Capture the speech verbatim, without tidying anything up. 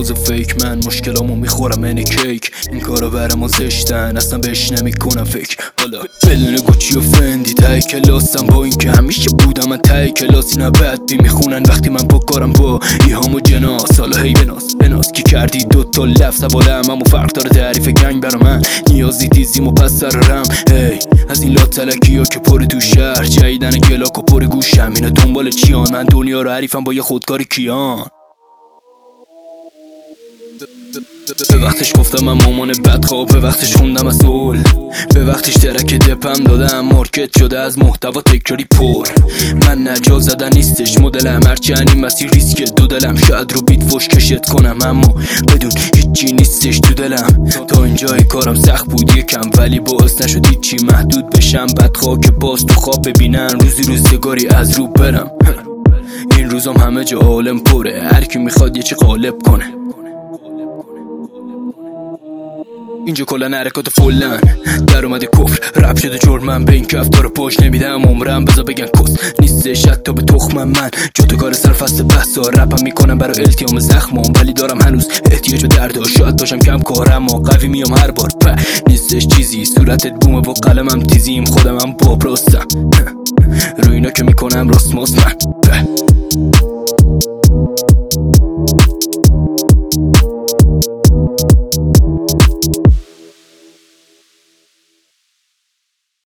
پوز فیک، من مشکلامو میخورم این کیک. این کارا برام و زشتن، اصلا بهش نمیکنم فکر. حالا بدون گوچی و فندی تای کلاسم، با این که همیشه بودم من تای کلاس. اینا بد بی میخونن وقتی من با کارم با ایهام و جناس. حالا هی بناس بناس که کردی دوتا لفظ سوالم، اما فرق داره تعریف گنگ برا من. نیازی دیزیم و پس سر رم. هی از این لاتلکی ها که پر تو شهر، جاییدن گلاک و پر گوشم. اینا دنبال چیان؟ من دنیا رو حریفم با یه خودکاری کیان. به وقتش گفتم من مامان بدخواب، به وقتش خوندم از اول، به وقتش ترک دپم دادم. مارکت شده از محتوا تکراری پر. من نجا زدن نیستش مدلم، هرچند این مسیر ریسک دو دلم. شاید رو بیت فوش کشت کنم، اما بدون هیچی نیستش تو دلم. تا اینجای کارم سخت بود یکم، ولی باعث نشد هیچی محدود بشم. بدخواه که باز تو خواب ببینن روزی روزگاری از رو برم. این روزم همه جا عالم پره، هر کی میخواد یه چی قالب کنه. اینجا کلن حرکات فلن در اومده کفر، رپ شده جرمم. به این کفتار پاش نمیدم عمرم، بذار بگن کس نیستش حتی به تخمم. من جوتو کار سرفست بحثا، رپم میکنم برای التیام زخمم، ولی دارم هنوز احتیاج به درد. شاید باشم کم کارم و قوی میام هر بار. په نیستش چیزی، صورتت بومه و قلمم تیزیم. خودمم باب راستم رو اینا که میکنم راست ماست من.